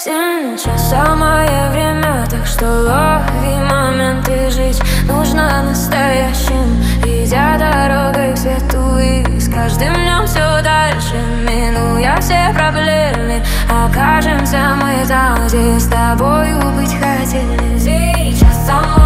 Сейчас самое время, так что лови моменты. Жить нужно настоящим, идя дорогой к свету. И с каждым днем все дальше, минуя все проблемы, окажемся мы там, где с тобою быть хотели. Сейчас самое